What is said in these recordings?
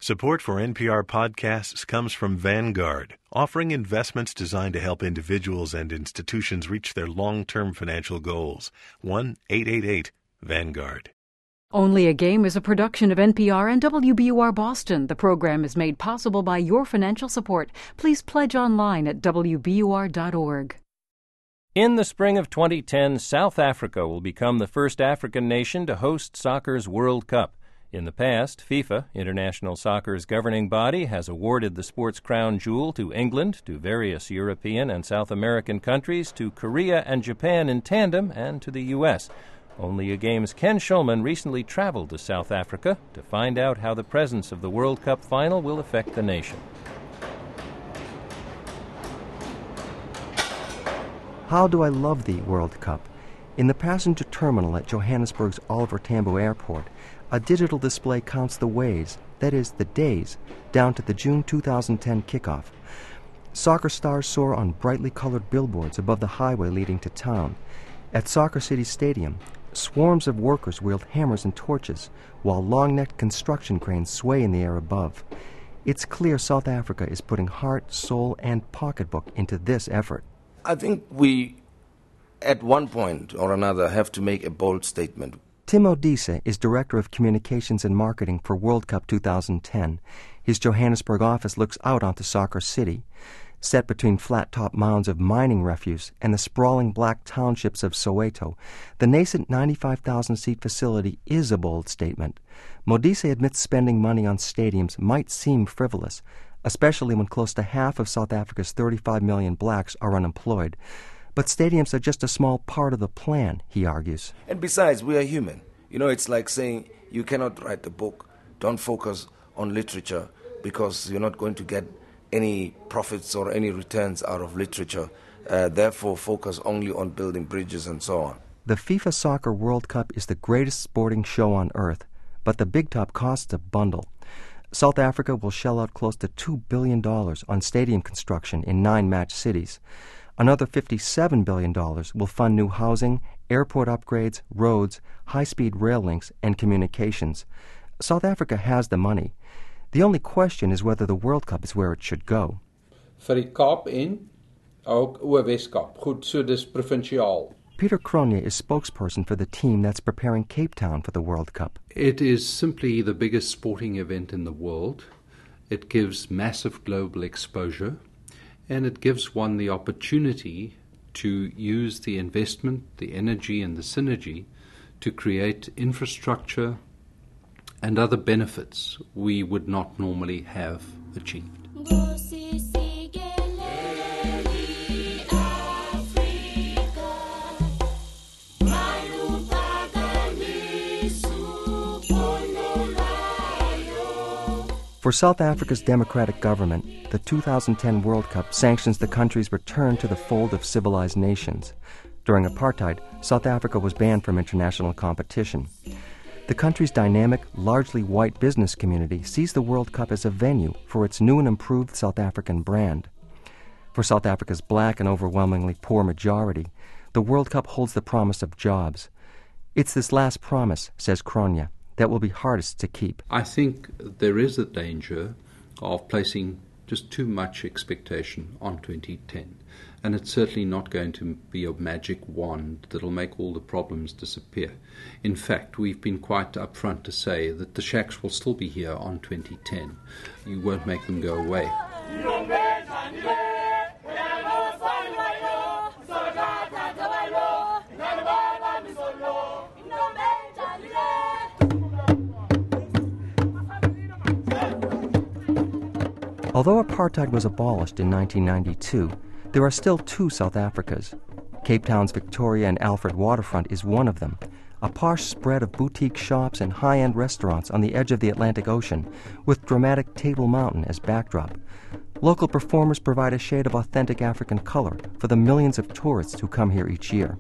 Support for NPR podcasts comes from Vanguard, offering investments designed to help individuals and institutions reach their long-term financial goals. 1-888-VANGUARD. Only a Game is a production of NPR and WBUR Boston. The program is made possible by your financial support. Please pledge online at WBUR.org. In the spring of 2010, South Africa will become the first African nation to host soccer's World Cup. In the past, FIFA, international soccer's governing body, has awarded the sport's crown jewel to England, to various European and South American countries, to Korea and Japan in tandem, and to the U.S. Only a Game's Ken Schulman recently traveled to South Africa to find out how the presence of the World Cup final will affect the nation. How do I love the World Cup? In the passenger terminal at Johannesburg's Oliver Tambo Airport, a digital display counts the ways, that is, the days, down to the June 2010 kickoff. Soccer stars soar on brightly colored billboards above the highway leading to town. At Soccer City Stadium, swarms of workers wield hammers and torches, while long-necked construction cranes sway in the air above. It's clear South Africa is putting heart, soul, and pocketbook into this effort. I think we, at one point or another, have to make a bold statement. Tim Odise is Director of Communications and Marketing for World Cup 2010. His Johannesburg office looks out onto Soccer City. Set between flat-top mounds of mining refuse and the sprawling black townships of Soweto, the nascent 95,000-seat facility is a bold statement. Modise admits spending money on stadiums might seem frivolous, especially when close to half of South Africa's 35 million blacks are unemployed. But stadiums are just a small part of the plan, he argues. And besides, we are human. You know, it's like saying you cannot write a book, don't focus on literature, because you're not going to get any profits or any returns out of literature. Therefore, focus only on building bridges and so on. The FIFA Soccer World Cup is the greatest sporting show on earth, but the big top costs a bundle. South Africa will shell out close to $2 billion on stadium construction in 9 match cities. Another $57 billion will fund new housing, airport upgrades, roads, high-speed rail links, and communications. South Africa has the money. The only question is whether the World Cup is where it should go. Vir die Kaap en ook oor Weskaap. Goed, so dis provinsiaal. Peter Cronje is spokesperson for the team that's preparing Cape Town for the World Cup. It is simply the biggest sporting event in the world. It gives massive global exposure, and it gives one the opportunity to use the investment, the energy, and the synergy to create infrastructure and other benefits we would not normally have achieved. For South Africa's democratic government, the 2010 World Cup sanctions the country's return to the fold of civilized nations. During apartheid, South Africa was banned from international competition. The country's dynamic, largely white business community sees the World Cup as a venue for its new and improved South African brand. For South Africa's black and overwhelmingly poor majority, the World Cup holds the promise of jobs. It's this last promise, says Cronje, that will be hardest to keep. I think there is a danger of placing just too much expectation on 2010. And it's certainly not going to be a magic wand that'll make all the problems disappear. In fact, we've been quite upfront to say that the shacks will still be here on 2010. You won't make them go away. Although apartheid was abolished in 1992, there are still 2 South Africas. Cape Town's Victoria and Alfred waterfront is one of them, a posh spread of boutique shops and high-end restaurants on the edge of the Atlantic Ocean, with dramatic Table Mountain as backdrop. Local performers provide a shade of authentic African color for the millions of tourists who come here each year.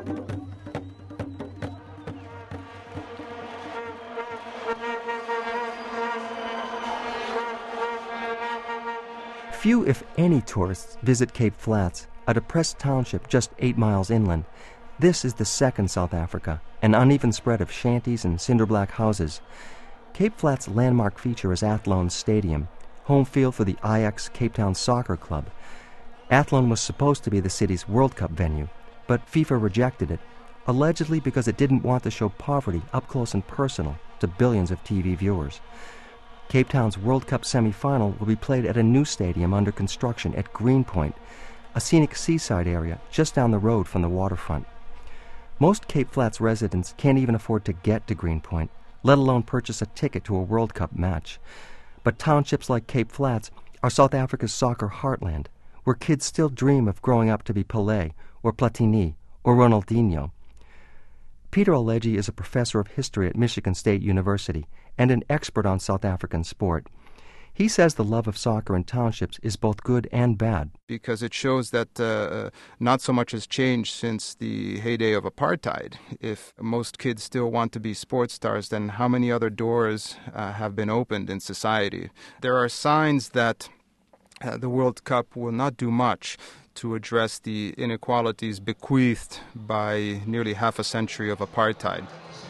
Few, if any, tourists visit Cape Flats, a depressed township just 8 miles inland. This is the second South Africa, an uneven spread of shanties and cinder-black houses. Cape Flat's landmark feature is Athlone Stadium, home field for the Ajax Cape Town Soccer Club. Athlone was supposed to be the city's World Cup venue, but FIFA rejected it, allegedly because it didn't want to show poverty up close and personal to billions of TV viewers. Cape Town's World Cup semi-final will be played at a new stadium under construction at Greenpoint, a scenic seaside area just down the road from the waterfront. Most Cape Flats residents can't even afford to get to Greenpoint, let alone purchase a ticket to a World Cup match. But townships like Cape Flats are South Africa's soccer heartland, where kids still dream of growing up to be Pelé or Platini or Ronaldinho. Peter Olegie is a professor of history at Michigan State University and an expert on South African sport. He says the love of soccer in townships is both good and bad. Because it shows that not so much has changed since the heyday of apartheid. If most kids still want to be sports stars, then how many other doors have been opened in society? There are signs that the World Cup will not do much to address the inequalities bequeathed by nearly half a century of apartheid.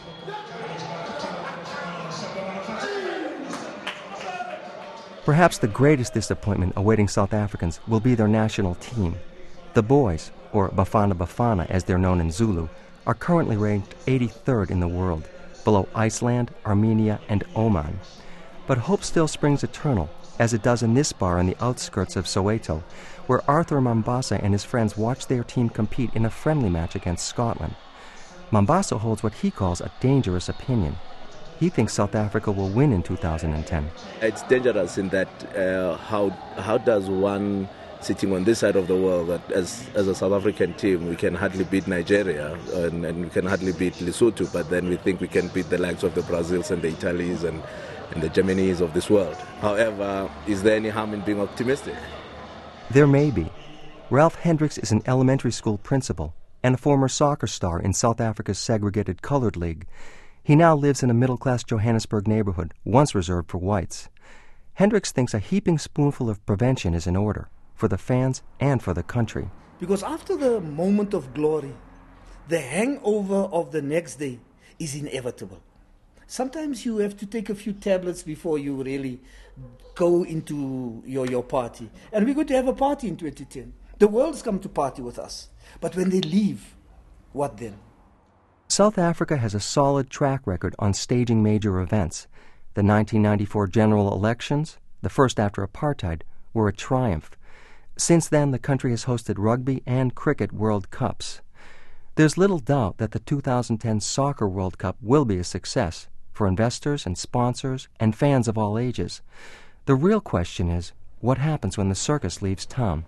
Perhaps the greatest disappointment awaiting South Africans will be their national team. The boys, or Bafana Bafana as they're known in Zulu, are currently ranked 83rd in the world, below Iceland, Armenia, and Oman. But hope still springs eternal, as it does in this bar on the outskirts of Soweto, where Arthur Mambasa and his friends watch their team compete in a friendly match against Scotland. Mambasa holds what he calls a dangerous opinion. He thinks South Africa will win in 2010. It's dangerous in that how does one sitting on this side of the world that as a South African team we can hardly beat Nigeria and we can hardly beat Lesotho, but then we think we can beat the likes of the Brazils and the Italians and the Germanys of this world. However, is there any harm in being optimistic? There may be. Ralph Hendricks is an elementary school principal and a former soccer star in South Africa's segregated colored league. He now lives in a middle-class Johannesburg neighborhood, once reserved for whites. Hendricks thinks a heaping spoonful of prevention is in order, for the fans and for the country. Because after the moment of glory, the hangover of the next day is inevitable. Sometimes you have to take a few tablets before you really go into your party. And we're going to have a party in 2010. The world's come to party with us. But when they leave, what then? South Africa has a solid track record on staging major events. The 1994 general elections, the first after apartheid, were a triumph. Since then, the country has hosted rugby and cricket World Cups. There's little doubt that the 2010 Soccer World Cup will be a success for investors and sponsors and fans of all ages. The real question is, what happens when the circus leaves town?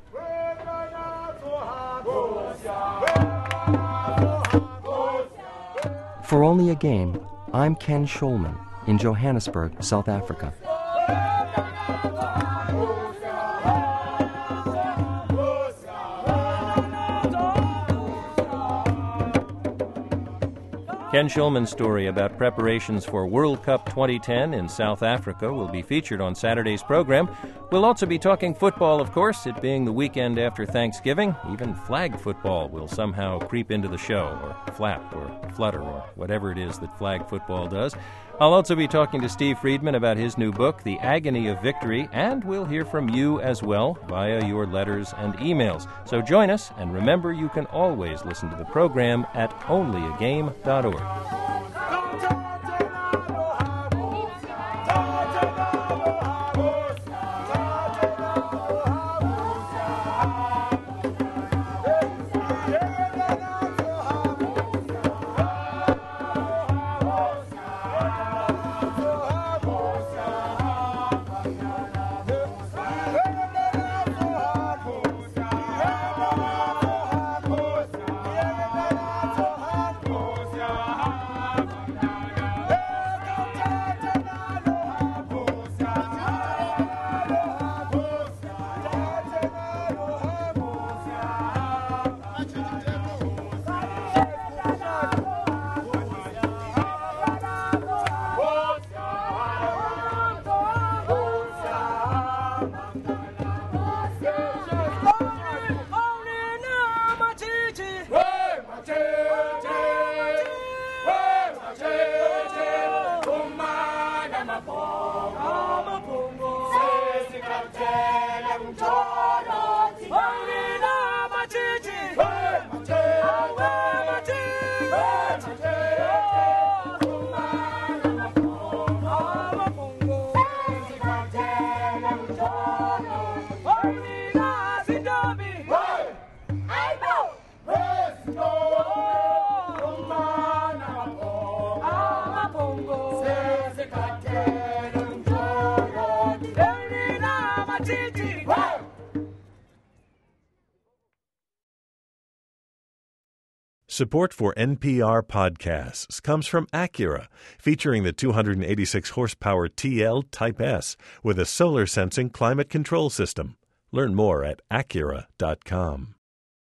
For Only a Game, I'm Ken Scholman in Johannesburg, South Africa. Ken Scholman's story about preparations for World Cup 2010 in South Africa will be featured on Saturday's program. We'll also be talking football, of course, it being the weekend after Thanksgiving. Even flag football will somehow creep into the show, or flap, or flutter, or whatever it is that flag football does. I'll also be talking to Steve Friedman about his new book, The Agony of Victory, and we'll hear from you as well via your letters and emails. So join us, and remember you can always listen to the program at onlyagame.org. Support for NPR podcasts comes from Acura, featuring the 286 horsepower TL Type S with a solar sensing climate control system. Learn more at Acura.com.